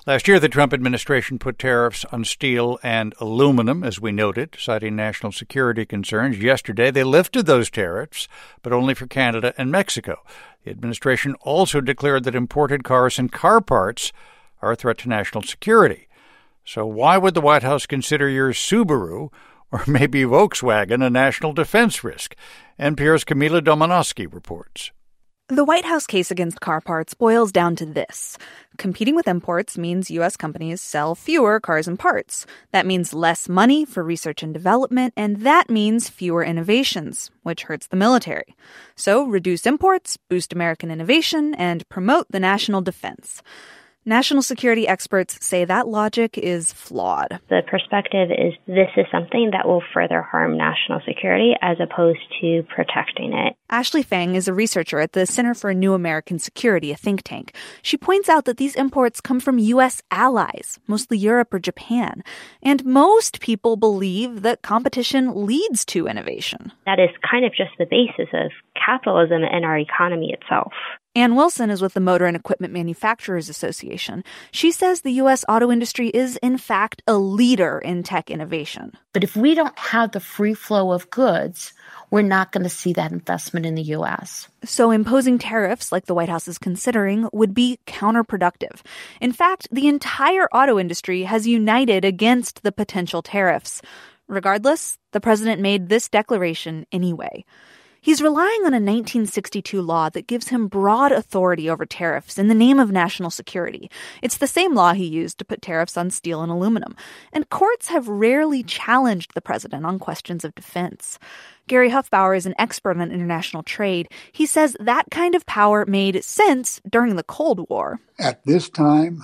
Last year, the Trump administration put tariffs on steel and aluminum, as we noted, citing national security concerns. Yesterday, they lifted those tariffs, but only for Canada and Mexico. The administration also declared that imported cars and car parts are a threat to national security. So why would the White House consider your Subaru or maybe Volkswagen a national defense risk? NPR's Camila Domonoske reports. The White House case against car parts boils down to this. Competing with imports means U.S. companies sell fewer cars and parts. That means less money for research and development, and that means fewer innovations, which hurts the military. So reduce imports, boost American innovation, and promote the national defense. National security experts say that logic is flawed. The perspective is this is something that will further harm national security as opposed to protecting it. Ashley Fang is a researcher at the Center for New American Security, a think tank. She points out that these imports come from U.S. allies, mostly Europe or Japan. And most people believe that competition leads to innovation. That is kind of just the basis of capitalism and our economy itself. Ann Wilson is with the Motor and Equipment Manufacturers Association. She says the U.S. auto industry is, in fact, a leader in tech innovation. But if we don't have the free flow of goods, we're not going to see that investment in the U.S. So imposing tariffs, like the White House is considering, would be counterproductive. In fact, the entire auto industry has united against the potential tariffs. Regardless, the president made this declaration anyway. He's relying on a 1962 law that gives him broad authority over tariffs in the name of national security. It's the same law he used to put tariffs on steel and aluminum. And courts have rarely challenged the president on questions of defense. Gary Huffbauer is an expert on international trade. He says that kind of power made sense during the Cold War. At this time,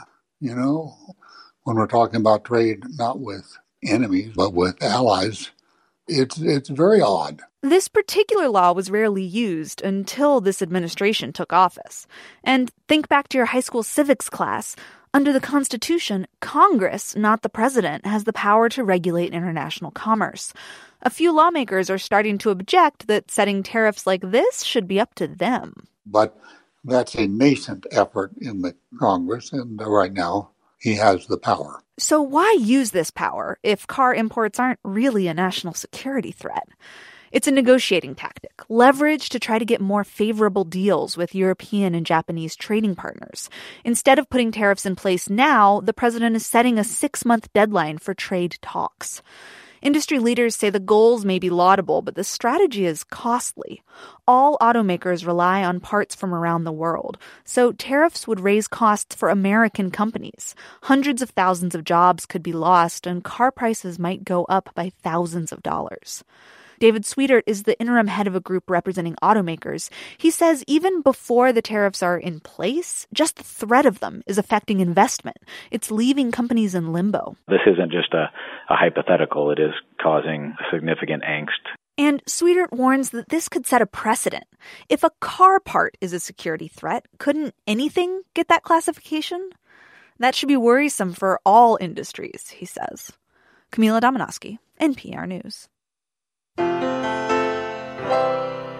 when we're talking about trade, not with enemies, but with allies, it's very odd. This particular law was rarely used until this administration took office. And think back to your high school civics class. Under the Constitution, Congress, not the president, has the power to regulate international commerce. A few lawmakers are starting to object that setting tariffs like this should be up to them. But that's a nascent effort in the Congress, and right now he has the power. So why use this power if car imports aren't really a national security threat? It's a negotiating tactic, leverage to try to get more favorable deals with European and Japanese trading partners. Instead of putting tariffs in place now, the president is setting a 6-month deadline for trade talks. Industry leaders say the goals may be laudable, but the strategy is costly. All automakers rely on parts from around the world, so tariffs would raise costs for American companies. Hundreds of thousands of jobs could be lost, and car prices might go up by thousands of dollars. David Sweetert is the interim head of a group representing automakers. He says even before the tariffs are in place, just the threat of them is affecting investment. It's leaving companies in limbo. This isn't just a hypothetical. It is causing significant angst. And Sweetert warns that this could set a precedent. If a car part is a security threat, couldn't anything get that classification? That should be worrisome for all industries, he says. Camila Domonoske, NPR News.